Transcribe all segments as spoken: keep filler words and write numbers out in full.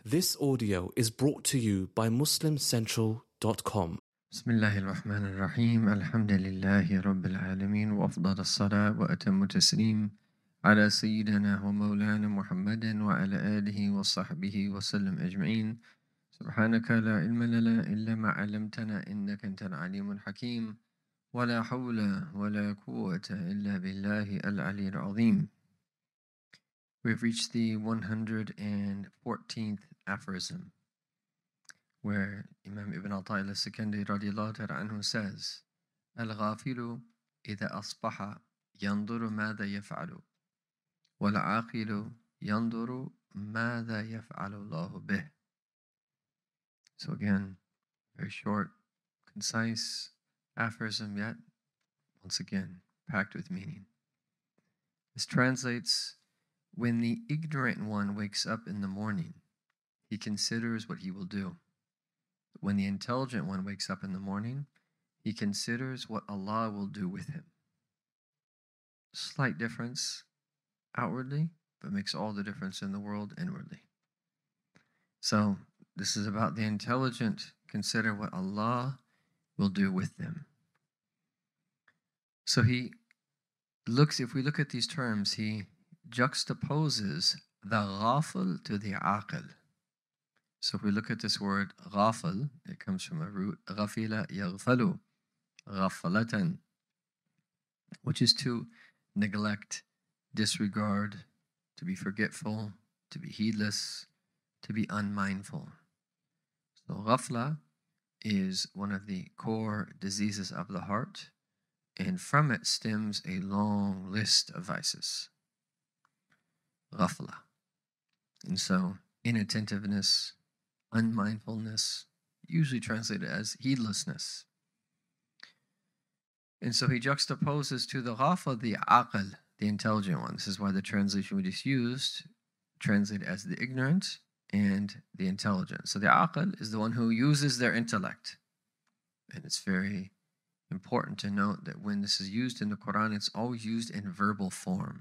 This audio is brought to you by Muslim Central dot com. بسم الله الرحمن الرحيم الحمد لله رب العالمين وأفضل الصلاة وأتم التسليم على سيدنا ومولانا محمد وعلى آله وصحبه وسلم أجمعين سبحانك لا علم لنا إلا ما علمتنا إنك أنت العليم الحكيم ولا حول ولا قوة إلا بالله العلي العظيم. We've reached the one hundred fourteenth aphorism, where Imam Ibn Ata'illah Sikandi radiallahu ta'ala anhu says, Al-ghafilu idha asbaha yanduru madha yaf'alu, wal-aqilu yanduru madha yaf'alu Allahu bih. So again, very short, concise aphorism, yet once again packed with meaning. This translates, when the ignorant one wakes up in the morning, he considers what he will do. When the intelligent one wakes up in the morning, he considers what Allah will do with him. Slight difference outwardly, but makes all the difference in the world inwardly. So, this is about the intelligent. Consider what Allah will do with them. So he looks, if we look at these terms, he juxtaposes the ghafil to the aqil. So if we look at this word ghafil, it comes from a root ghafila yaghfalu, ghafalatan, which is to neglect, disregard, to be forgetful, to be heedless, to be unmindful. So ghafla is one of the core diseases of the heart, and from it stems a long list of vices. Ghafla. And so inattentiveness, unmindfulness, usually translated as heedlessness. And so he juxtaposes to the ghafla the aql, the intelligent one. This is why the translation we just used translated as the ignorant and the intelligent. So the aql is the one who uses their intellect. And it's very important to note that when this is used in the Quran, it's always used in verbal form.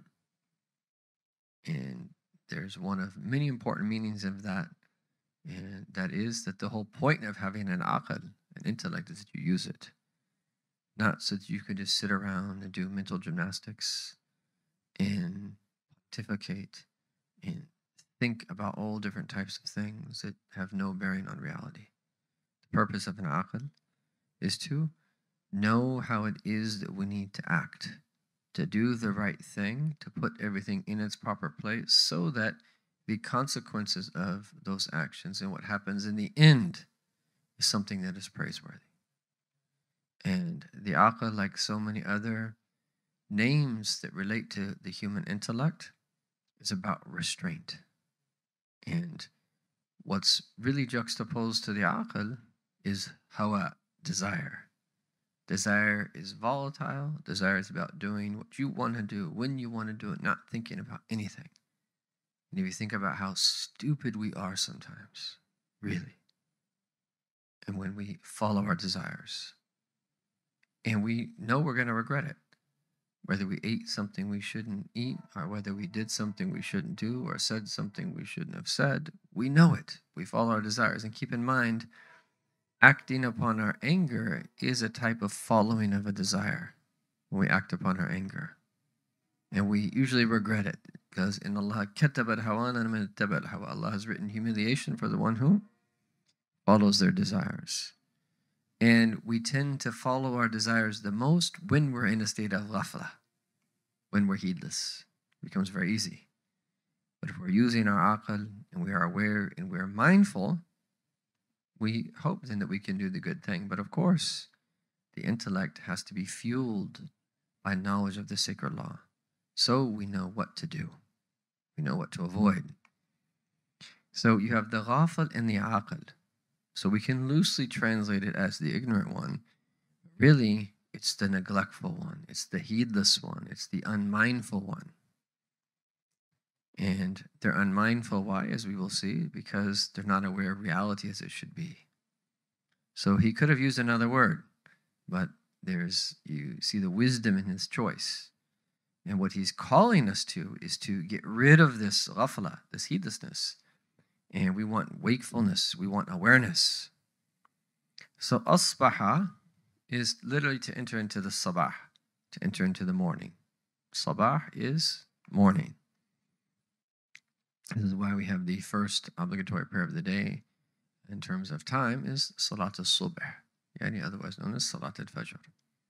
And there's one of many important meanings of that, and that is that the whole point of having an aql, an intellect, is that you use it. Not so that you could just sit around and do mental gymnastics and pontificate and think about all different types of things that have no bearing on reality. The purpose of an aql is to know how it is that we need to act, to do the right thing, to put everything in its proper place so that the consequences of those actions and what happens in the end is something that is praiseworthy. And the aql, like so many other names that relate to the human intellect, is about restraint. And what's really juxtaposed to the aql is hawa, desire. Desire is volatile. Desire is about doing what you want to do, when you want to do it, not thinking about anything. And if you think about how stupid we are sometimes, really, and when we follow our desires, and we know we're going to regret it, whether we ate something we shouldn't eat, or whether we did something we shouldn't do, or said something we shouldn't have said, we know it. We follow our desires. And keep in mind, acting upon our anger is a type of following of a desire when we act upon our anger. And we usually regret it because in Allah, katabat hawana min tabat hawa. Allah has written humiliation for the one who follows their desires. And we tend to follow our desires the most when we're in a state of ghafla, when we're heedless. It becomes very easy. But if we're using our aql and we are aware and we are mindful, we hope then that we can do the good thing. But of course, the intellect has to be fueled by knowledge of the sacred law. So we know what to do. We know what to avoid. So you have the ghafil and the aql. So we can loosely translate it as the ignorant one. Really, it's the neglectful one. It's the heedless one. It's the unmindful one. And they're unmindful. Why? As we will see, because they're not aware of reality as it should be. So he could have used another word, but there's, you see the wisdom in his choice. And what he's calling us to is to get rid of this ghafla, this heedlessness, And we want wakefulness. We want awareness. So asbaha is literally to enter into the sabah, to enter into the morning. Sabah is morning. This is why we have the first obligatory prayer of the day in terms of time is Salat al-Subh, yani otherwise known as Salat al-Fajr.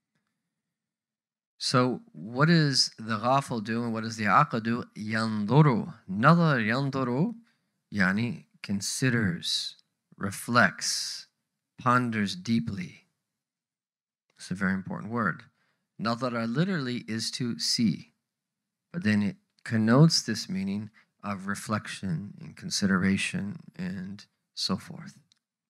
So what does the ghafil do and what does the aql do? Yanduru. Nadar yanduru, yani considers, reflects, ponders deeply. It's a very important word. Nadara literally is to see, but then it connotes this meaning of reflection and consideration and so forth.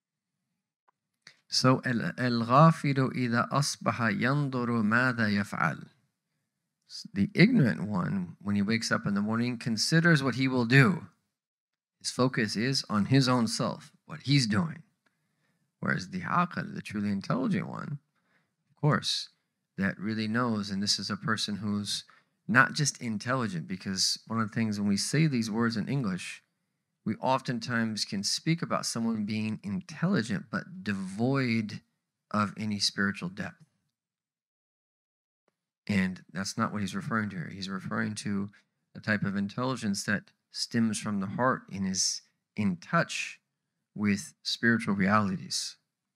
So al-ghafilu idha asbaha yanduru madha yaf'al. The ignorant one, when he wakes up in the morning, considers what he will do. His focus is on his own self, what he's doing. Whereas the aql, the truly intelligent one, of course, that really knows, and this is a person who's not just intelligent, because one of the things when we say these words in English, we oftentimes can speak about someone being intelligent but devoid of any spiritual depth. And that's not what he's referring to here. He's referring to a type of intelligence that stems from the heart and is in touch with spiritual realities.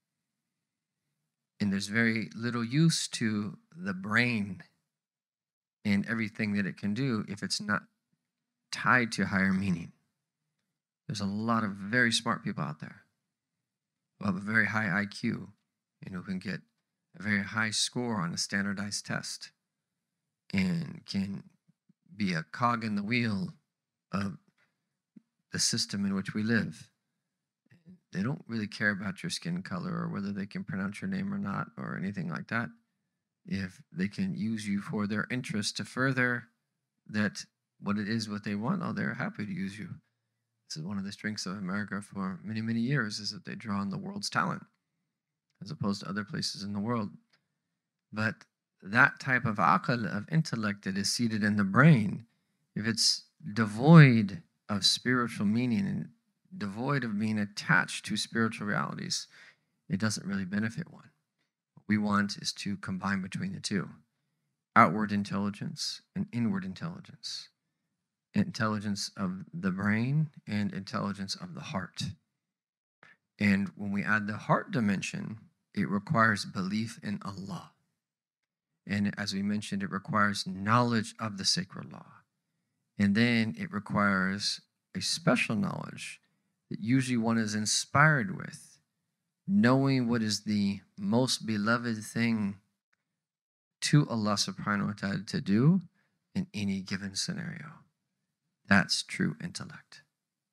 And there's very little use to the brain and everything that it can do if it's not tied to higher meaning. There's a lot of very smart people out there who have a very high I Q and who can get a very high score on a standardized test and can be a cog in the wheel of the system in which we live. They don't really care about your skin color or whether they can pronounce your name or not or anything like that. If they can use you for their interest to further that what it is what they want, oh, they're happy to use you. This is one of the strengths of America for many, many years, is that they draw on the world's talent as opposed to other places in the world. But that type of aql, of intellect that is seated in the brain, if it's devoid of spiritual meaning and devoid of being attached to spiritual realities, it doesn't really benefit one. What we want is to combine between the two. Outward intelligence and inward intelligence. Intelligence of the brain and intelligence of the heart. And when we add the heart dimension, it requires belief in Allah. And as we mentioned, it requires knowledge of the sacred law. And then it requires a special knowledge that usually one is inspired with, knowing what is the most beloved thing to Allah subhanahu wa ta'ala to do in any given scenario. That's true intellect.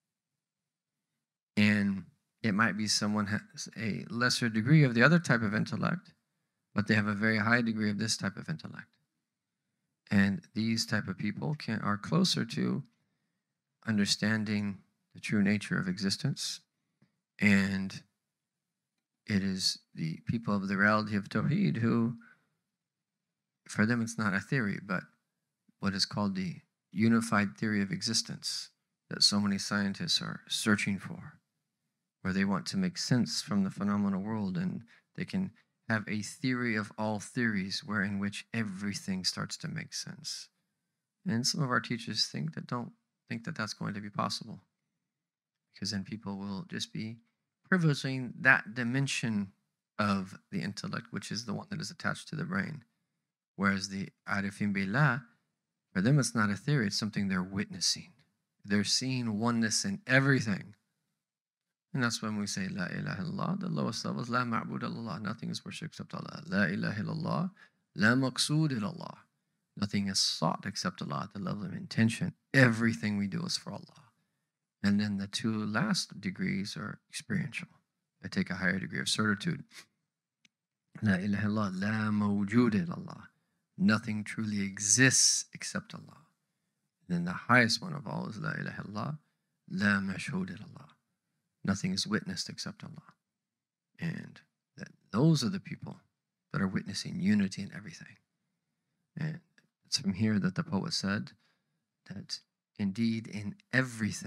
And it might be someone has a lesser degree of the other type of intellect, but they have a very high degree of this type of intellect. And these type of people can are closer to understanding the true nature of existence. And it is the people of the reality of Tawheed who, for them it's not a theory, but what is called the unified theory of existence that so many scientists are searching for, where they want to make sense from the phenomenal world, and they can have a theory of all theories where in which everything starts to make sense. And some of our teachers think that don't think that that's going to be possible, because then people will just be privileging that dimension of the intellect, which is the one that is attached to the brain. Whereas the Arifin Billah, for them it's not a theory, it's something they're witnessing. They're seeing oneness in everything. And that's when we say, La ilaha illallah, the lowest level is La ma'bud illallah, nothing is worshipped except Allah. La ilaha illallah, La maqsood illallah, nothing is sought except Allah at the level of intention. Everything we do is for Allah. And then the two last degrees are experiential. They take a higher degree of certitude. La ilaha illallah, La mawjood illallah, nothing truly exists except Allah. And then the highest one of all is La ilaha illallah, La mashhood illallah. Nothing is witnessed except Allah. And that those are the people that are witnessing unity in everything. And it's from here that the poet said that indeed in everything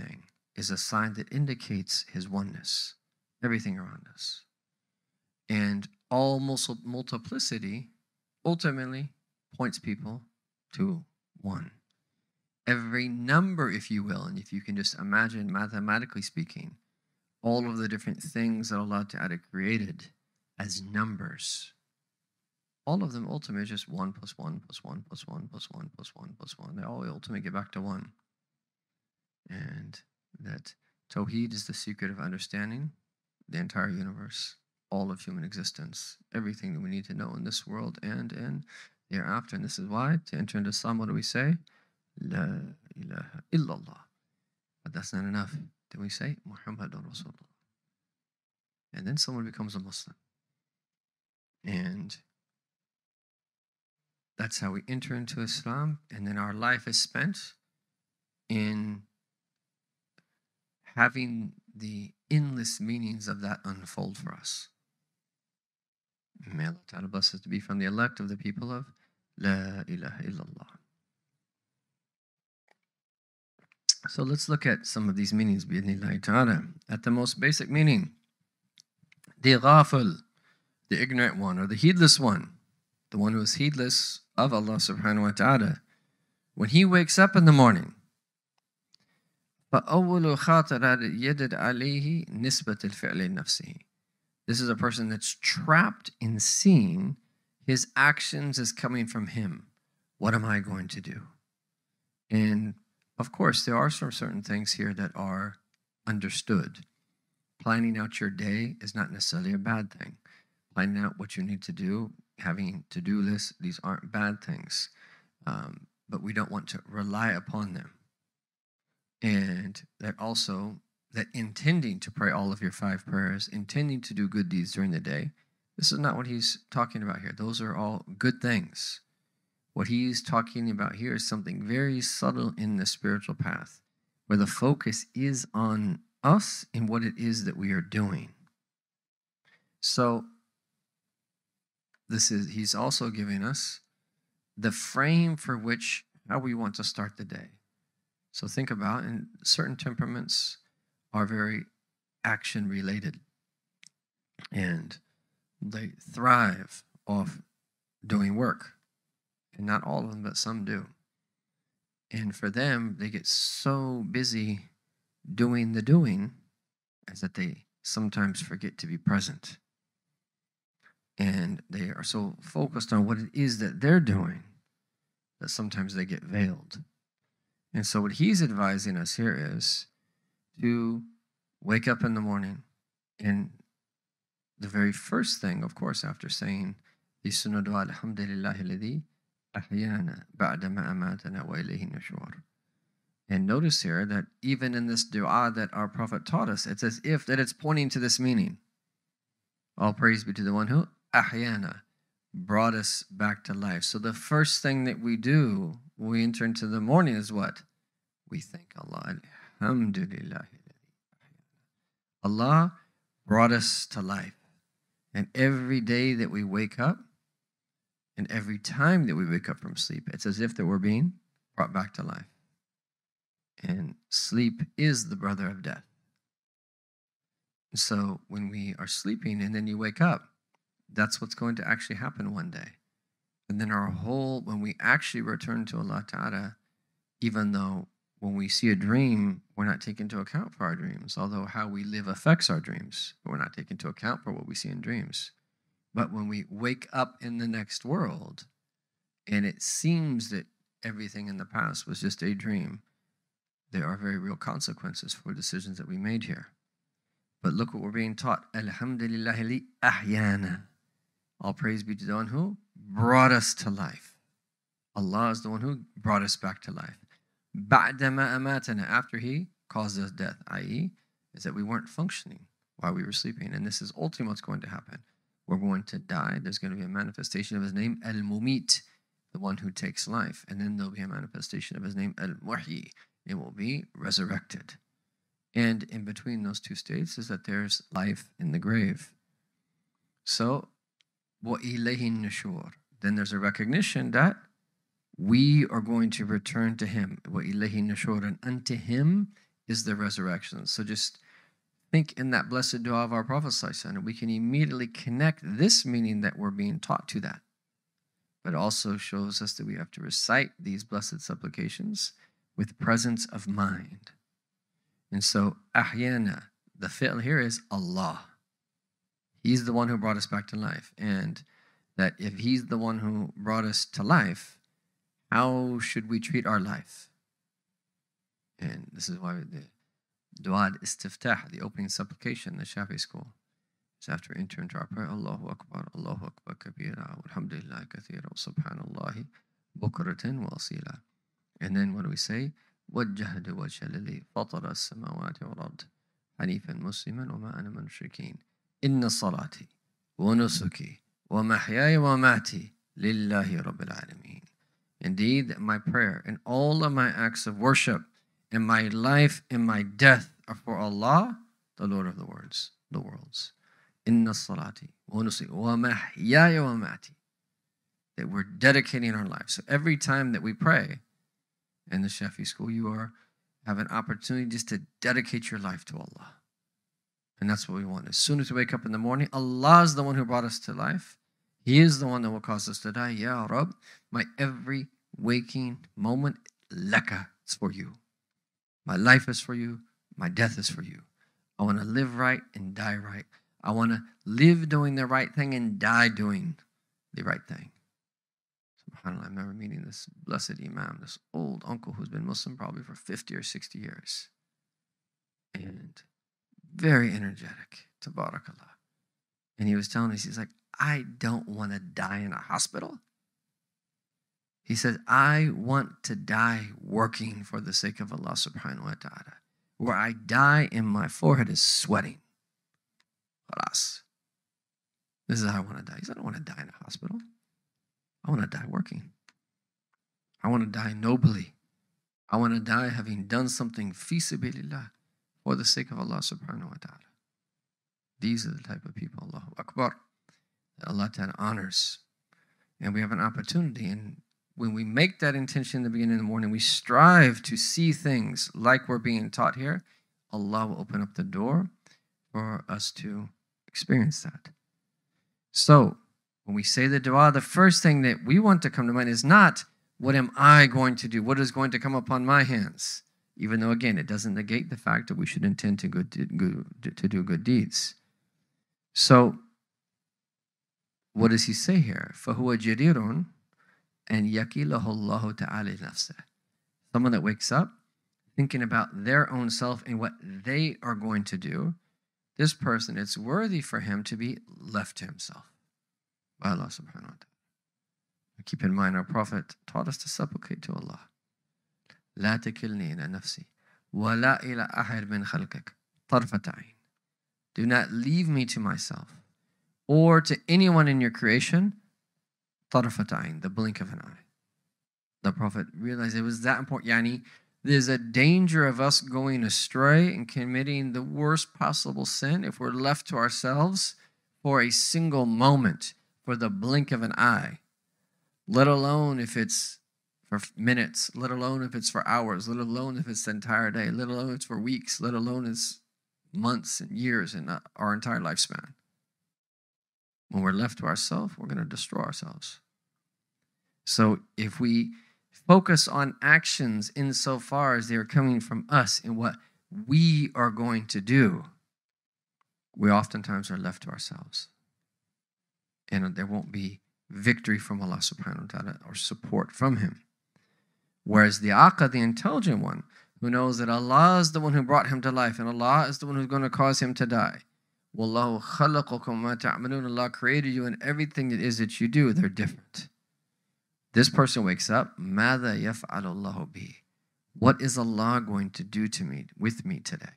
is a sign that indicates his oneness, everything around us. And all multiplicity ultimately points people to one. Every number, if you will, and if you can just imagine mathematically speaking, all of the different things that Allah Ta'ala created as numbers, all of them ultimately just one plus one plus one plus one plus one plus one plus one. They all ultimately get back to one. And that Tawheed is the secret of understanding the entire universe, all of human existence, everything that we need to know in this world and in the hereafter. And this is why, to enter into Islam, what do we say? La ilaha illallah. But that's not enough. Then we say Muhammadun Rasulullah. And then someone becomes a Muslim. And that's how we enter into Islam. And then our life is spent in having the endless meanings of that unfold for us. May Allah Ta'ala bless us to be from the elect of the people of La ilaha illallah. So let's look at some of these meanings, bi'idhnillahi ta'ala. At the most basic meaning, the ghafil, the ignorant one, or the heedless one, the one who is heedless of Allah subhanahu wa ta'ala, when he wakes up in the morning, فَأَوَّلُ خَاطَرَ يَدَدْ عَلَيْهِ نِسْبَةِ الْفِعْلِ نَفْسِهِ. This is a person that's trapped in seeing his actions as coming from him. What am I going to do? And of course, there are some certain things here that are understood. Planning out your day is not necessarily a bad thing. Planning out what you need to do, having to-do lists, these aren't bad things. Um, but we don't want to rely upon them. And that also, that intending to pray all of your five prayers, intending to do good deeds during the day, this is not what he's talking about here. Those are all good things. What he's talking about here is something very subtle in the spiritual path, where the focus is on us and what it is that we are doing. So this is, he's also giving us the frame for which, how we want to start the day. So think about, and certain temperaments are very action related, and they thrive off doing work. And not all of them, but some do. And for them, they get so busy doing the doing as that they sometimes forget to be present. And they are so focused on what it is that they're doing that sometimes they get veiled. And so what he's advising us here is to wake up in the morning, and the very first thing, of course, after saying the sunnah dua, alhamdulillahi alladhi ahyana ba'da ma amatana wa ilayhi nushur. And notice here that even in this dua that our Prophet taught us, it's as if that it's pointing to this meaning. All praise be to the one who ahyana, brought us back to life. So the first thing that we do when we enter into the morning is what? We thank Allah. Alhamdulillah. Allah brought us to life. And every day that we wake up, and every time that we wake up from sleep, it's as if that we're being brought back to life. And sleep is the brother of death. So when we are sleeping and then you wake up, that's what's going to actually happen one day. And then our whole, when we actually return to Allah Ta'ala, even though when we see a dream, we're not taking into account for our dreams, although how we live affects our dreams, but we're not taking into account for what we see in dreams. But when we wake up in the next world, and it seems that everything in the past was just a dream, there are very real consequences for decisions that we made here. But look what we're being taught. Alhamdulillahi li ahyana. All praise be to the one who brought us to life. Allah is the one who brought us back to life. Ba'da ma amatana, after he caused us death, that is, is that we weren't functioning while we were sleeping. And this is ultimately what's going to happen. We're going to die. There's going to be a manifestation of his name, Al-Mumit, the one who takes life. And then there'll be a manifestation of his name, Al-Muhyi. It will be resurrected. And in between those two states is that there's life in the grave. So, وَإِلَيْهِ النُّشُورِ. Then there's a recognition that we are going to return to him. وَإِلَيْهِ النُّشُورِ. And unto him is the resurrection. So just think in that blessed dua of our Prophet ﷺ, and we can immediately connect this meaning that we're being taught to that. But it also shows us that we have to recite these blessed supplications with presence of mind. And so, ahyana, the fi'l here is Allah. He's the one who brought us back to life. And that if He's the one who brought us to life, how should we treat our life? And this is why the dua al-istiftah, the opening supplication in the Shafi school, is after we enter into our prayer, Allahu Akbar, Allahu Akbar kabira, walhamdulillah kathira, wa subhanallahi bukratan wa asila. And then what do we say? وَجَّهْدُ وَجْهَ لِلَّذِي فَطَرَ السَّمَاوَاتِ وَالْأَرْضِ حَنِيفًا مُسْلِمًا وَمَا أَنَا مِنَ الْمُشْرِكِينَ إِنَّ صَلَاتِي وَنُسُكِي وَمَحْيَايَ وَمَمَاتِي لِلَّهِ رَبِّ الْعَالَمِينَ. Indeed, my prayer and all of my acts of worship and my life and my death are for Allah, the Lord of the worlds, the worlds. Inna salati wa nusuki wa mahyaya wa mamati. That we're dedicating our lives. So every time that we pray in the Shafi school, you are have an opportunity just to dedicate your life to Allah. And that's what we want. As soon as we wake up in the morning, Allah is the one who brought us to life. He is the one that will cause us to die. Ya Rabb, my every waking moment, laka, it's for you. My life is for you. My death is for you. I want to live right and die right. I want to live doing the right thing and die doing the right thing. SubhanAllah, I remember meeting this blessed Imam, this old uncle who's been Muslim probably for fifty or sixty years. And very energetic, tabarakallah. And he was telling us, he's like, I don't want to die in a hospital. He said, I want to die working for the sake of Allah subhanahu wa ta'ala. Where I die and my forehead is sweating. Khalas. This is how I want to die. He said, I don't want to die in a hospital. I want to die working. I want to die nobly. I want to die having done something fi sabilillah, for the sake of Allah subhanahu wa ta'ala. These are the type of people, Allahu Akbar, that Allah Ta'ala honors. And we have an opportunity. And when we make that intention in the beginning of the morning, we strive to see things like we're being taught here, Allah will open up the door for us to experience that. So, when we say the dua, the first thing that we want to come to mind is not, what am I going to do? What is going to come upon my hands? Even though, again, it doesn't negate the fact that we should intend to, good, to, good, to do good deeds. So, what does he say here? فَهُوَ جَدِيرٌ أَنْ يَكِلَهُ اللَّهُ تَعَالَى نَفْسَهُ. Someone that wakes up thinking about their own self and what they are going to do, this person, it's worthy for him to be left to himself by Allah subhanahu wa ta'ala. Keep in mind, our Prophet taught us to supplicate to Allah. لا تكلني إلى نفسي ولا إلى أحد من خلقك طرفة عين. Do not leave me to myself or to anyone in your creation, طرفة عين, the blink of an eye. The Prophet realized it was that important. Yani, there's a danger of us going astray and committing the worst possible sin if we're left to ourselves for a single moment, for the blink of an eye, let alone if it's for minutes, let alone if it's for hours, let alone if it's the entire day, let alone if it's for weeks, let alone it's months and years and our entire lifespan. When we're left to ourselves, we're going to destroy ourselves. So if we focus on actions insofar as they are coming from us and what we are going to do, we oftentimes are left to ourselves. And there won't be victory from Allah subhanahu wa ta'ala or support from Him. Whereas the aqah, the intelligent one, who knows that Allah is the one who brought him to life and Allah is the one who's going to cause him to die. Wallahu khalaqakum ma ta'malun. Allah created you and everything that is that you do, they're different. This person wakes up, ماذا يفعل الله بي? What is Allah going to do to me, with me today?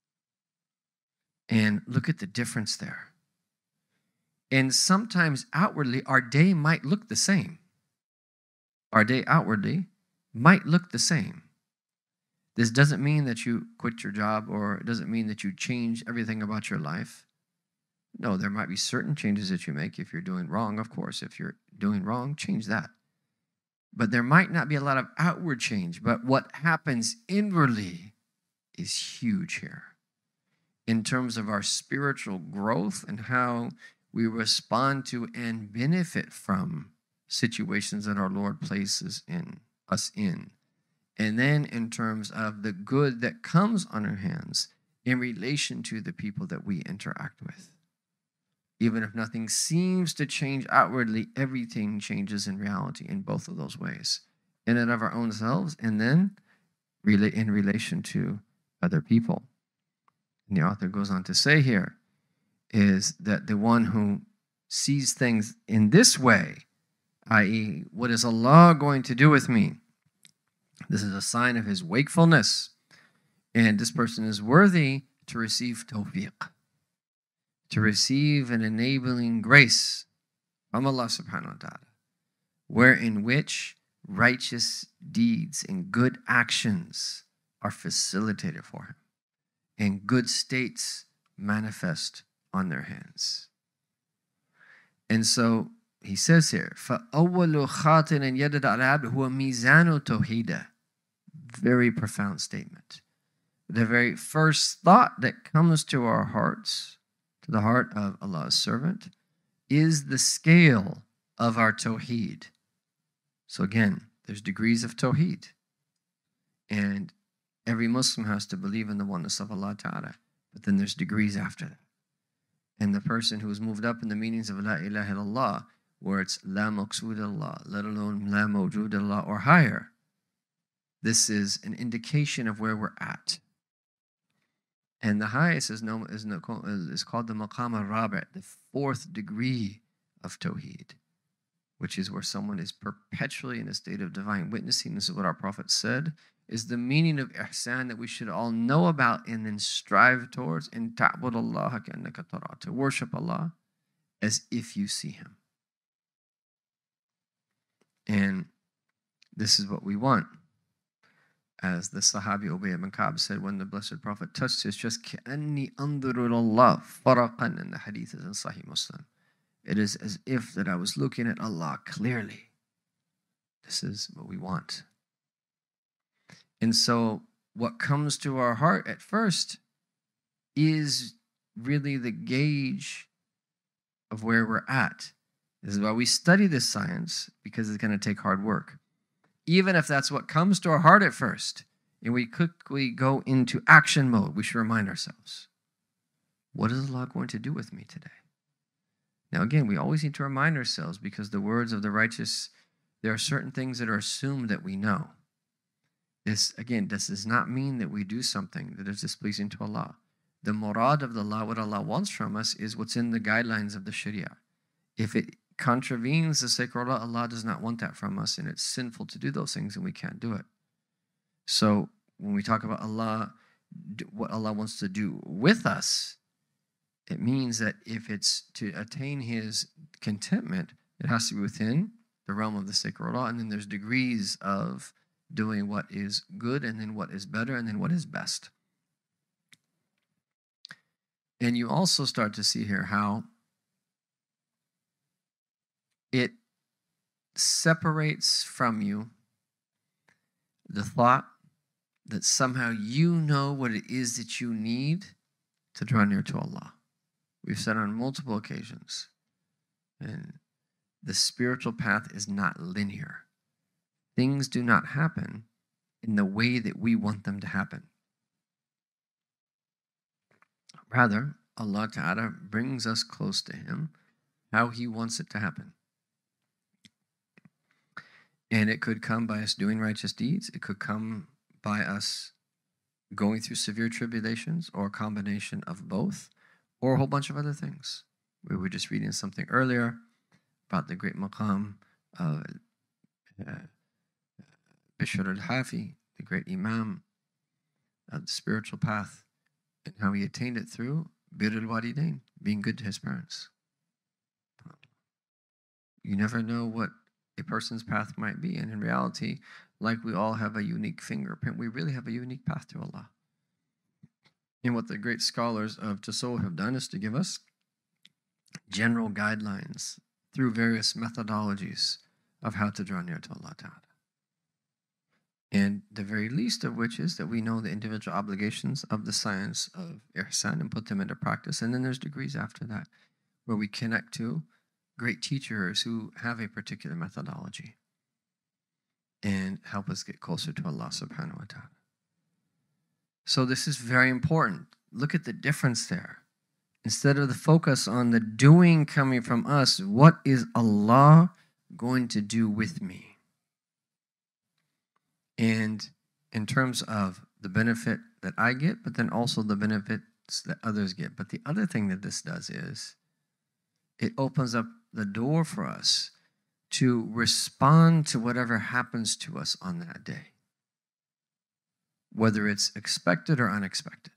And look at the difference there. And sometimes outwardly, our day might look the same. Our day outwardly might look the same. This doesn't mean that you quit your job, or it doesn't mean that you change everything about your life. No, there might be certain changes that you make if you're doing wrong. Of course, if you're doing wrong, change that. But there might not be a lot of outward change. But what happens inwardly is huge here in terms of our spiritual growth and how we respond to and benefit from situations that our Lord places in us in. And then in terms of the good that comes on our hands in relation to the people that we interact with. Even if nothing seems to change outwardly, everything changes in reality in both of those ways. In and of our own selves, and then in relation to other people. And the author goes on to say here is that the one who sees things in this way, that is, what is Allah going to do with me? This is a sign of his wakefulness. And this person is worthy to receive tawfiq, to receive an enabling grace from Allah subhanahu wa ta'ala, wherein which righteous deeds and good actions are facilitated for him, and good states manifest on their hands. And so he says here, فَأَوَّلُ خَاطِرٍ يَدَدَ عَلَى الْعَبْدِ هُوَ مِيزَانُ تَوْحِيدًا. Very profound statement. The very first thought that comes to our hearts, to the heart of Allah's servant, is the scale of our tawheed. So again, there's degrees of tawheed. And every Muslim has to believe in the oneness of Allah Ta'ala. But then there's degrees after that. And the person who is moved up in the meanings of La ilaha illallah, where it's La maqsood Allah, let alone La mawjood Allah, or higher, this is an indication of where we're at. And the highest is, known, is, is called the Maqam al-Rabi', the fourth degree of Tawheed, which is where someone is perpetually in a state of divine witnessing. This is what our Prophet said, is the meaning of ihsan that we should all know about and then strive towards, in ta'bud Allah ka'annaka tara, to worship Allah as if you see Him. And this is what we want. As the Sahabi Ubay ibn Ka'b said when the Blessed Prophet touched his chest, كَأَنِّي أَنظُرُ إِلَى اللَّهِ فَرَقًا, and the hadith is in Sahih Muslim. It is as if that I was looking at Allah clearly. This is what we want. And so what comes to our heart at first is really the gauge of where we're at. This is why we study this science, because it's going to take hard work. Even if that's what comes to our heart at first, and we quickly go into action mode, we should remind ourselves, what is Allah going to do with me today? Now again, we always need to remind ourselves, because the words of the righteous, there are certain things that are assumed that we know. This, again, this does not mean that we do something that is displeasing to Allah. The murad of the Allah, what Allah wants from us, is what's in the guidelines of the Sharia. If it contravenes the sacred law, Allah does not want that from us, and it's sinful to do those things, and we can't do it. So when we talk about Allah, what Allah wants to do with us, it means that if it's to attain His contentment, it has to be within the realm of the sacred law, and then there's degrees of doing what is good, and then what is better, and then what is best. And you also start to see here how it separates from you the thought that somehow you know what it is that you need to draw near to Allah. We've said on multiple occasions, and the spiritual path is not linear. Things do not happen in the way that we want them to happen. Rather, Allah Ta'ala brings us close to Him how He wants it to happen. And it could come by us doing righteous deeds. It could come by us going through severe tribulations, or a combination of both, or a whole bunch of other things. We were just reading something earlier about the great maqam of uh, Bishr al-Hafi, the great imam of the spiritual path, and how he attained it through Bir al-Walidain, being good to his parents. You never know what a person's path might be. And in reality, like we all have a unique fingerprint, we really have a unique path to Allah. And what the great scholars of Tasawwuf have done is to give us general guidelines through various methodologies of how to draw near to Allah Ta'ala. And the very least of which is that we know the individual obligations of the science of ihsan and put them into practice. And then there's degrees after that, where we connect to great teachers who have a particular methodology and help us get closer to Allah subhanahu wa ta'ala. So this is very important. Look at the difference there. Instead of the focus on the doing coming from us, what is Allah going to do with me? And in terms of the benefit that I get, but then also the benefits that others get. But the other thing that this does is it opens up the door for us to respond to whatever happens to us on that day, whether it's expected or unexpected.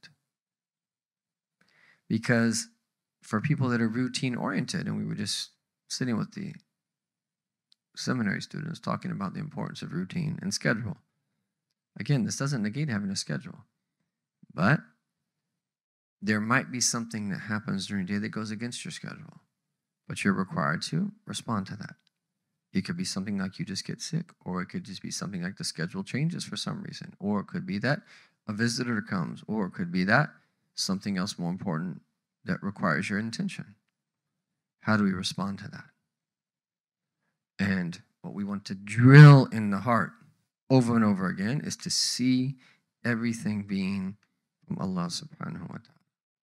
Because for people that are routine oriented, and we were just sitting with the seminary students talking about the importance of routine and schedule. Again, this doesn't negate having a schedule, but there might be something that happens during the day that goes against your schedule, but you're required to respond to that. It could be something like you just get sick, or it could just be something like the schedule changes for some reason, or it could be that a visitor comes, or it could be that something else more important that requires your intention. How do we respond to that? And what we want to drill in the heart over and over again is to see everything being from Allah subhanahu wa ta'ala.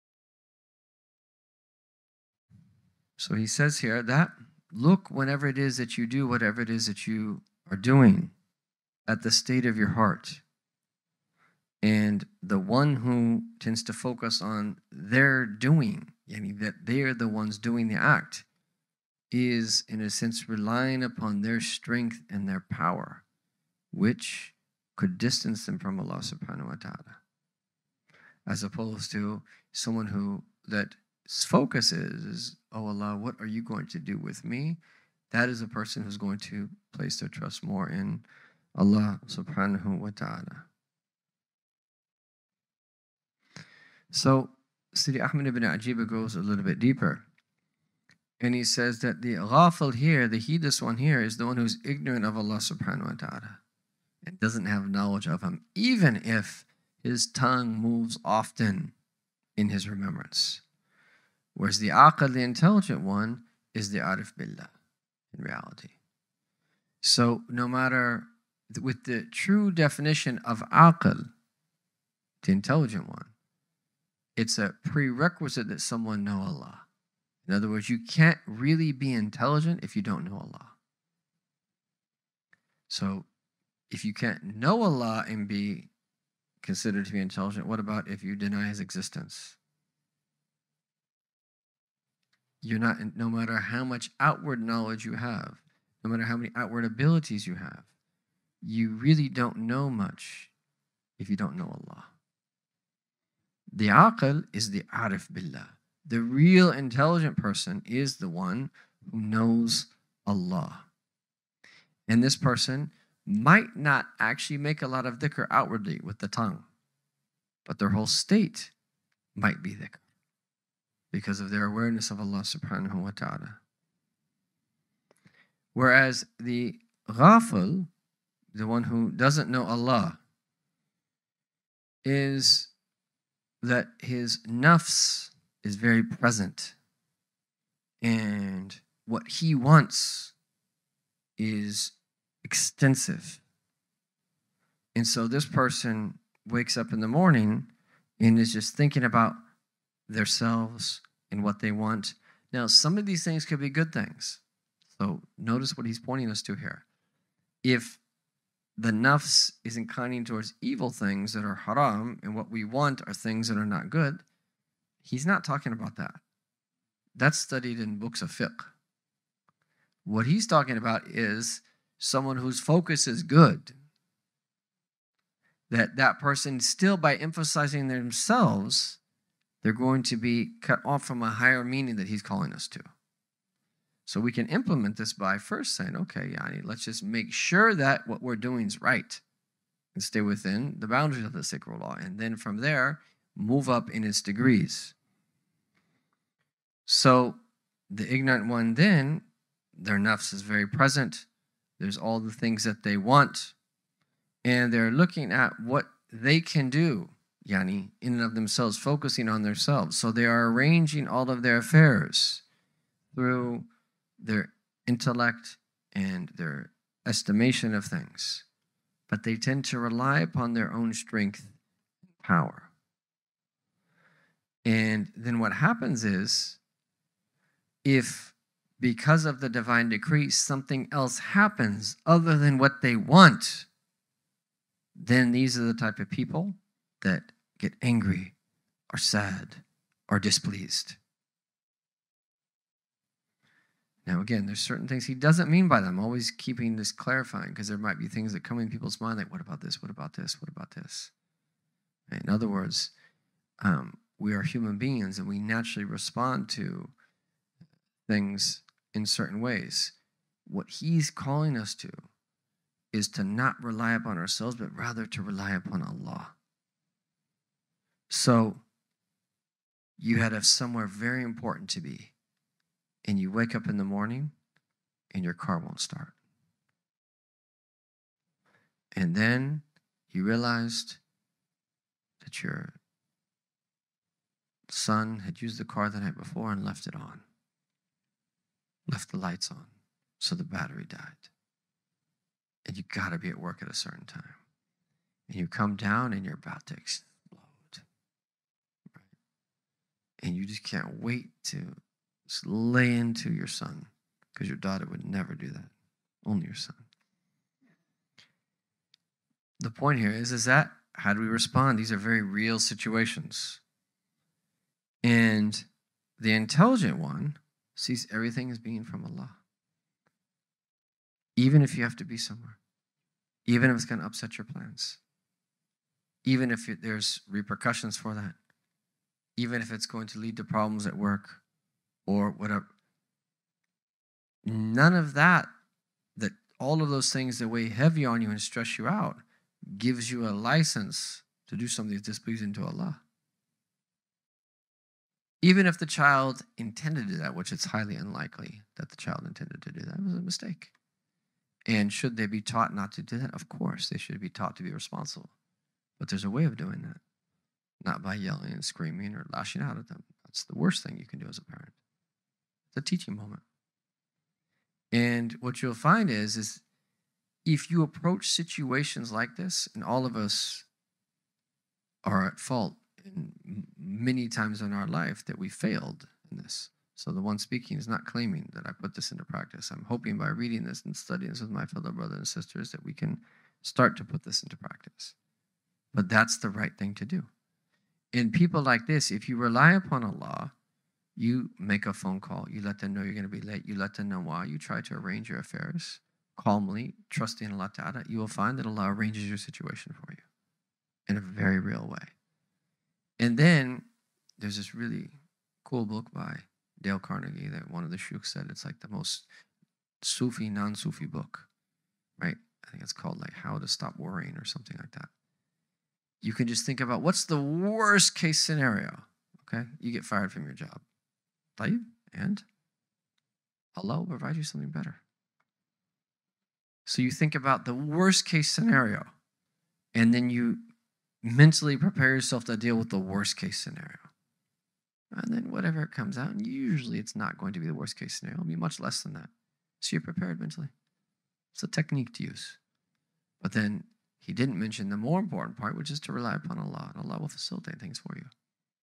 So he says here that look whenever it is that you do whatever it is that you are doing at the state of your heart. And the one who tends to focus on their doing, yani that they are the ones doing the act, is in a sense relying upon their strength and their power, which could distance them from Allah subhanahu wa ta'ala. As opposed to someone who that focus is, is, oh Allah, what are you going to do with me? That is a person who's going to place their trust more in Allah subhanahu wa ta'ala. So Sidi Ahmed ibn Ajiba goes a little bit deeper. And he says that the ghafil here, the heedless one here, is the one who's ignorant of Allah subhanahu wa ta'ala and doesn't have knowledge of him, even if his tongue moves often in his remembrance. Whereas the aql, the intelligent one, is the arif billah in reality. So no matter, with the true definition of aql, the intelligent one, it's a prerequisite that someone know Allah. In other words, you can't really be intelligent if you don't know Allah. So if you can't know Allah and be considered to be intelligent, what about if you deny His existence? You're not, no matter how much outward knowledge you have, no matter how many outward abilities you have, you really don't know much if you don't know Allah. The aql is the arif billah. The real intelligent person is the one who knows Allah. And this person might not actually make a lot of dhikr outwardly with the tongue, but their whole state might be dhikr because of their awareness of Allah subhanahu wa ta'ala. Whereas the ghafil, the one who doesn't know Allah, is that his nafs is very present, and what he wants is extensive. And so this person wakes up in the morning and is just thinking about themselves and what they want. Now, some of these things could be good things. So notice what he's pointing us to here. If the nafs is inclining towards evil things that are haram, and what we want are things that are not good, he's not talking about that. That's studied in books of fiqh. What he's talking about is someone whose focus is good. That that person still, by emphasizing themselves, they're going to be cut off from a higher meaning that he's calling us to. So we can implement this by first saying, okay, Yani, let's just make sure that what we're doing is right and stay within the boundaries of the sacred law. And then from there, move up in its degrees. So the ignorant one then, their nafs is very present. There's all the things that they want. And they're looking at what they can do, yani, in and of themselves, focusing on themselves. So they are arranging all of their affairs through their intellect and their estimation of things. But they tend to rely upon their own strength and power. And then what happens is, if because of the divine decree, something else happens other than what they want, then these are the type of people that get angry or sad or displeased. Now, again, there's certain things he doesn't mean by them. I'm always keeping this clarifying, because there might be things that come in people's mind like, what about this? What about this? What about this? In other words, um, we are human beings and we naturally respond to things in certain ways. What he's calling us to is to not rely upon ourselves, but rather to rely upon Allah. So you had have somewhere very important to be, and you wake up in the morning and your car won't start. And then you realized that your son had used the car the night before and left it on, left the lights on, so the battery died. And you got to be at work at a certain time. And you come down and you're about to explode. Right? And you just can't wait to just lay into your son, because your daughter would never do that. Only your son. The point here is, is that how do we respond? These are very real situations. And the intelligent one sees everything as being from Allah. Even if you have to be somewhere. Even if it's going to upset your plans. Even if it, there's repercussions for that. Even if it's going to lead to problems at work or whatever. None of that, that all of those things that weigh heavy on you and stress you out, gives you a license to do something that's displeasing to Allah. Even if the child intended to do that, which it's highly unlikely that the child intended to do that, it was a mistake. And should they be taught not to do that? Of course, they should be taught to be responsible. But there's a way of doing that. Not by yelling and screaming or lashing out at them. That's the worst thing you can do as a parent. It's a teaching moment. And what you'll find is, is if you approach situations like this, and all of us are at fault in many times in our life that we failed in this. So the one speaking is not claiming that I put this into practice. I'm hoping by reading this and studying this with my fellow brothers and sisters that we can start to put this into practice. But that's the right thing to do. In people like this, if you rely upon Allah, you make a phone call, you let them know you're going to be late, you let them know why, you try to arrange your affairs calmly, trusting Allah Ta'ala, you will find that Allah arranges your situation for you in a very real way. And then there's this really cool book by Dale Carnegie that one of the sheikhs said it's like the most Sufi, non-Sufi book, right? I think it's called like How to Stop Worrying or something like that. You can just think about what's the worst case scenario, okay? You get fired from your job. Tayyib, and Allah will provide you something better. So you think about the worst case scenario, and then you mentally prepare yourself to deal with the worst case scenario. And then whatever it comes out, and usually it's not going to be the worst case scenario. It'll be much less than that. So you're prepared mentally. It's a technique to use. But then he didn't mention the more important part, which is to rely upon Allah. And Allah will facilitate things for you.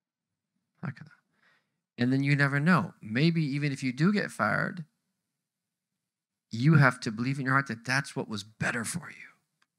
And then you never know. Maybe even if you do get fired, you have to believe in your heart that that's what was better for you.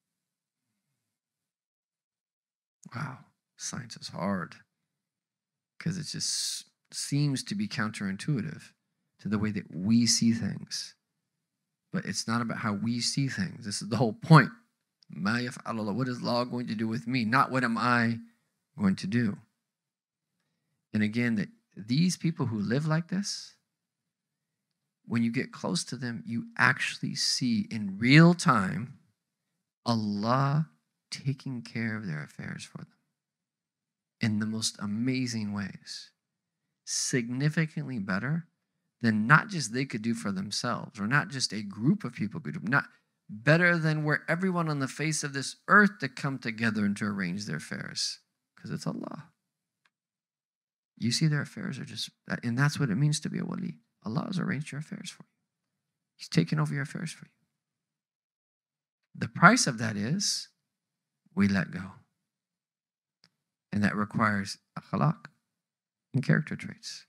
Wow, science is hard because it just seems to be counterintuitive to the way that we see things. But it's not about how we see things. This is the whole point. Ma yaf'al Allah. What is Allah going to do with me? Not what am I going to do? And again, that these people who live like this, when you get close to them, you actually see in real time Allah taking care of their affairs for them in the most amazing ways, significantly better than not just they could do for themselves, or not just a group of people could do, not better than were everyone on the face of this earth to come together and to arrange their affairs. Because it's Allah. You see, their affairs are just, and that's what it means to be a wali. Allah has arranged your affairs for you. He's taken over your affairs for you. The price of that is we let go. And that requires akhlaq and character traits.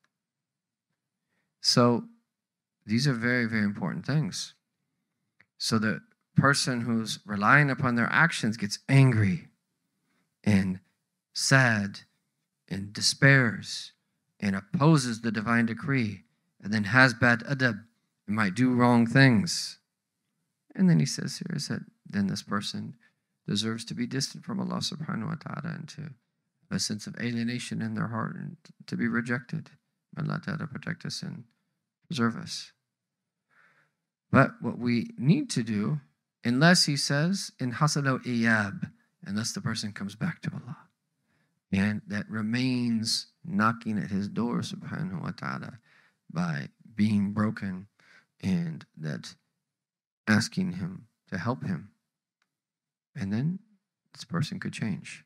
So these are very, very important things. So the person who's relying upon their actions gets angry and sad and despairs and opposes the divine decree and then has bad adab and might do wrong things. And then he says here is that then this person deserves to be distant from Allah subhanahu wa ta'ala and to have a sense of alienation in their heart and to be rejected. May Allah ta'ala protect us and preserve us. But what we need to do, unless he says, in hasalo iyab, unless the person comes back to Allah, and that remains knocking at his door, subhanahu wa ta'ala, by being broken, and that asking him to help him. And then this person could change.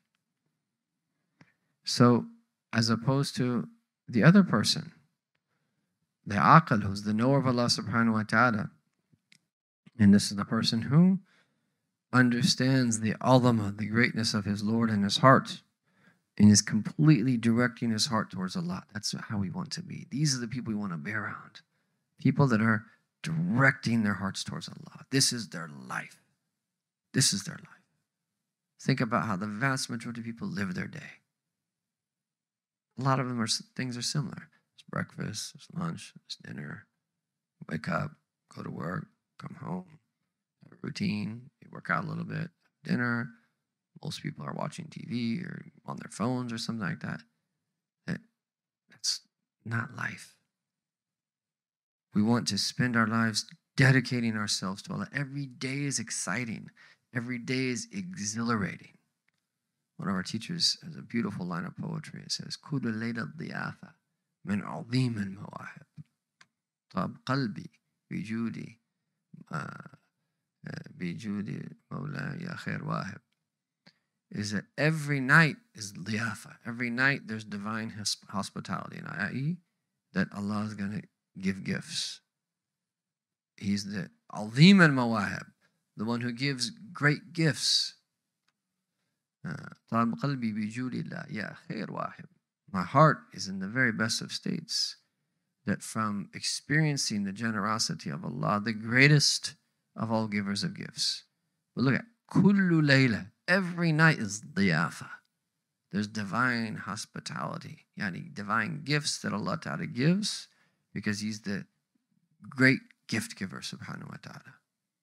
So, as opposed to the other person, the aql, who's the knower of Allah subhanahu wa ta'ala, and this is the person who understands the azama, the greatness of his Lord in his heart, and is completely directing his heart towards Allah. That's how we want to be. These are the people we want to be around. People that are directing their hearts towards Allah. This is their life. This is their life. Think about how the vast majority of people live their day. A lot of them are things are similar. There's breakfast, there's lunch, there's dinner. Wake up, go to work, come home, have a routine, you work out a little bit, dinner. Most people are watching T V or on their phones or something like that. that. That's not life. We want to spend our lives dedicating ourselves to Allah. Every day is exciting. Every day is exhilarating. One of our teachers has a beautiful line of poetry. It says, كل ليلة ضيافة من عظيم المواهب طاب قلبي بجودي بجودي مولاي خير واهب. Is that every night is liyafa. Every night there's divine hospitality, and that is that Allah is going to give gifts. He's the azim al-mawahib, the one who gives great gifts. My heart is in the very best of states, that from experiencing the generosity of Allah, the greatest of all givers of gifts. But look at kullu layla. Every night is diyafa. There's divine hospitality, yani divine gifts that Allah Ta'ala gives, because He's the great gift giver, subhanahu wa ta'ala.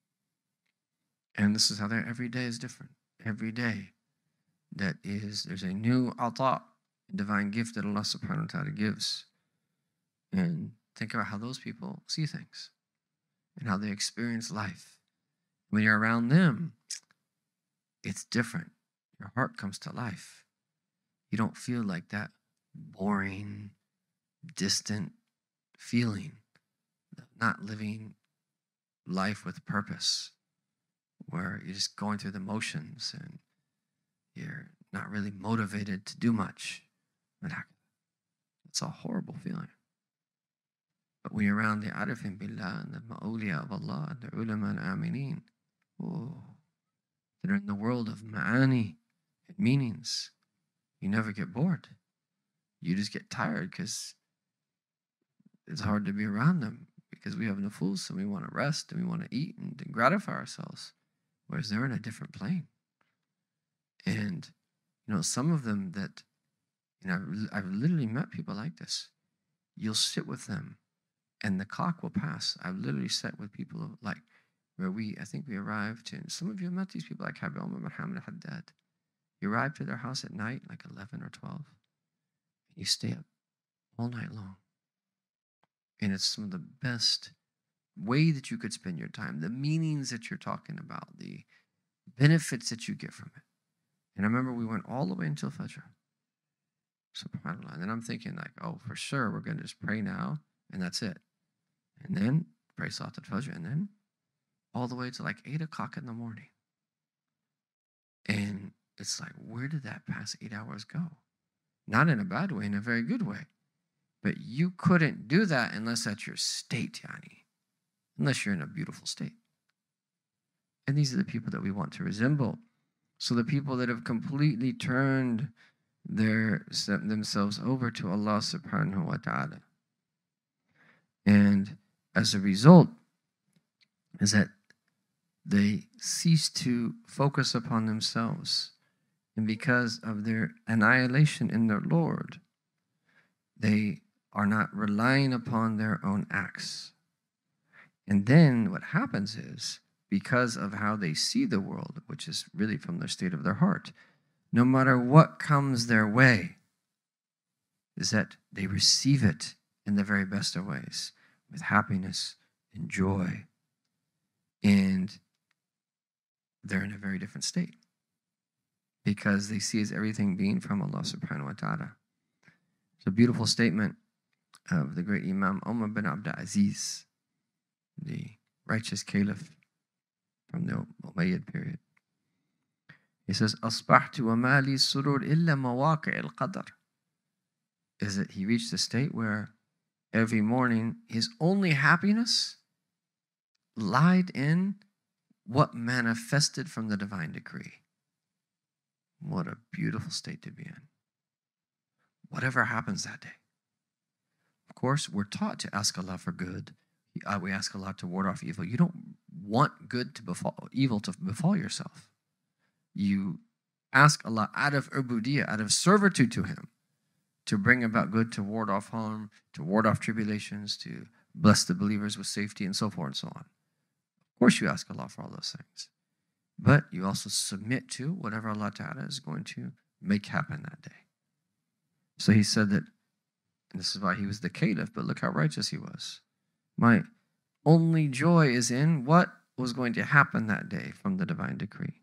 And this is how they're, every day is different. Every day that is, there's a new ata, divine gift that Allah subhanahu wa ta'ala gives. And think about how those people see things and how they experience life. When you're around them, it's different. Your heart comes to life. You don't feel like that boring, distant feeling, not living life with purpose, where you're just going through the motions and you're not really motivated to do much. It's a horrible feeling. But when you're around the arifin billah and the ma'awliya of Allah and the ulama and aminin, oh, that are in the world of ma'ani and meanings, you never get bored. You just get tired because it's hard to be around them, because we have nufus and we want to rest and we want to eat and to gratify ourselves, whereas they're in a different plane. And, you know, some of them that, you know, I've, I've literally met people like this. You'll sit with them and the clock will pass. I've literally sat with people like, where we, I think we arrived in, some of you have met these people like Habib Umar Muhammad Haddad. You arrive to their house at night, like eleven or twelve, and you stay up all night long. And it's some of the best way that you could spend your time, the meanings that you're talking about, the benefits that you get from it. And I remember we went all the way until Fajr. SubhanAllah. And then I'm thinking like, oh, for sure, we're going to just pray now, and that's it. And then pray Salat al-Fajr, and then all the way to like eight o'clock in the morning. And it's like, where did that past eight hours go? Not in a bad way, in a very good way. But you couldn't do that unless that's your state, Yani. Unless you're in a beautiful state. And these are the people that we want to resemble. So the people that have completely turned their themselves over to Allah subhanahu wa ta'ala. And as a result, is that they cease to focus upon themselves. And because of their annihilation in their Lord, they are not relying upon their own acts. And then what happens is, because of how they see the world, which is really from the state of their heart, no matter what comes their way, is that they receive it in the very best of ways, with happiness and joy. And they're in a very different state, because they see as everything being from Allah subhanahu wa ta'ala. It's a beautiful statement of the great Imam Umar bin Abdul Aziz, the righteous caliph from the Umayyad period. He says, أصبحت وما لي سرور إلا مواقع القدر. Is that he reached a state where every morning his only happiness lied in what manifested from the divine decree. What a beautiful state to be in. Whatever happens that day. Of course, we're taught to ask Allah for good. Uh, we ask Allah to ward off evil. You don't want good to befall, evil to befall yourself. You ask Allah out of ubudiyah, out of servitude to Him, to bring about good, to ward off harm, to ward off tribulations, to bless the believers with safety, and so forth and so on. Of course, you ask Allah for all those things. But you also submit to whatever Allah Ta'ala is going to make happen that day. So he said that, and this is why he was the caliph, but look how righteous he was. My only joy is in what was going to happen that day from the divine decree.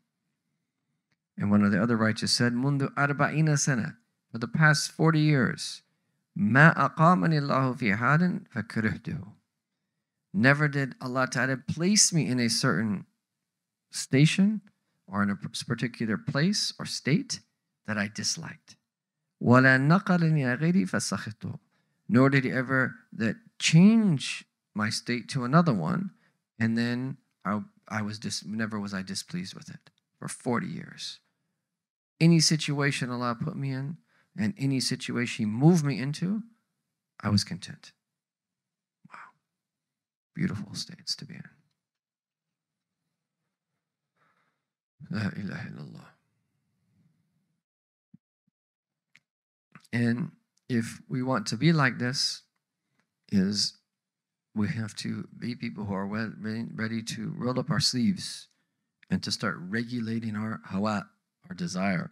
And one of the other righteous said, Mundu arba'ina sana, for the past forty years, ma aqamani Allahu fi hadin fakarihtuhu. Never did Allah Ta'ala place me in a certain station or in a particular place or state that I disliked. وَلَا نَقَلَنِي غَيْرِي فَسَخِطْتُهُ. Nor did He ever that change my state to another one, and then I, I was dis, never was I displeased with it for forty years. Any situation Allah put me in, and any situation He moved me into, I was content. Wow. Beautiful states to be in. La ilaha illallah. And if we want to be like this, is we have to be people who are ready to roll up our sleeves and to start regulating our hawa, our desire.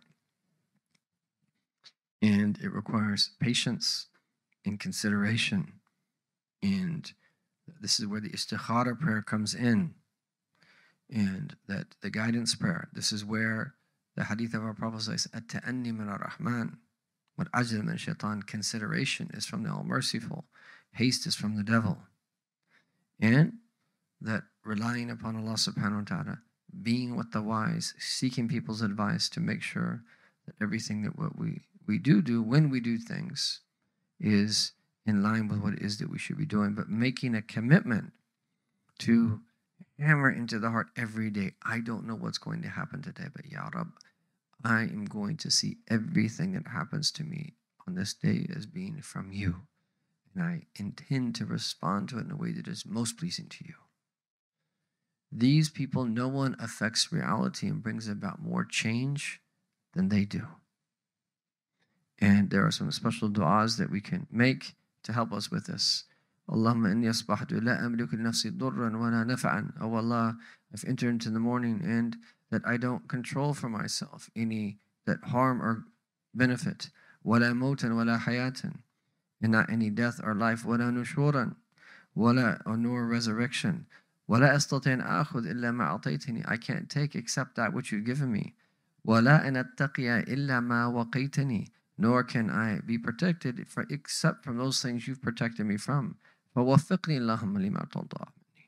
And it requires patience and consideration. And this is where the istikhara prayer comes in. And that the guidance prayer, this is where the hadith of our Prophet says, At-ta'anni min ar-Rahman, what ajal min shaitan, consideration is from the All-Merciful, haste is from the devil. And that relying upon Allah subhanahu wa ta'ala, being with the wise, seeking people's advice to make sure that everything that what we, we do do, when we do things, is in line with what it is that we should be doing, but making a commitment to hammer into the heart every day. I don't know what's going to happen today, but Ya Rab, I am going to see everything that happens to me on this day as being from you. And I intend to respond to it in a way that is most pleasing to you. These people, no one affects reality and brings about more change than they do. And there are some special du'as that we can make to help us with this. Allahumma inni asbahtu la amliku li nafsi durran wa la naf'an. Oh Allah, I've entered into the morning and that I don't control for myself any that harm or benefit. Wa la mautan wa la hayatan. And not any death or life. Wa la nushuran. Wa la nor resurrection. Wa la astati an akhud illa ma a'taytini. I can't take except that which you've given me. Wa la an attaqiya illa ma waqaytani. Nor can I be protected for, except from those things you've protected me from. فَوَفِّقْنِي اللَّهُمَّ لِمَا تَرْضَىٰ مِنِّي.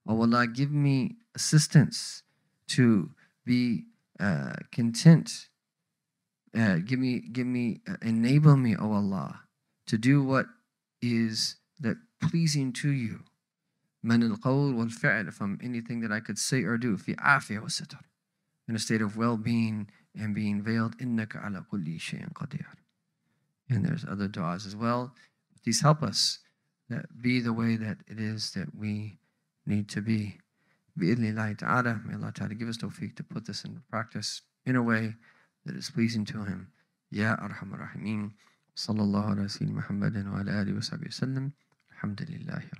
Oh Allah, give me assistance to be uh, content. Uh, give me, give me, uh, enable me, O Allah, to do what is that pleasing to you. من القول والفعل, from anything that I could say or do. في عافية وستر, in a state of well-being and being veiled. إنك على كل شيء قدير. And there's other du'as as well. Please help us that be the way that it is that we need to be. بإذن الله تعالى, may Allah Ta'ala give us tawfiq to put this into practice in a way that is pleasing to Him. Ya Arhamar Rahimin. Sallallahu ala Sayyidina Muhammadin wa ala alihi wa sahbihi wa sallam. Alhamdulillah.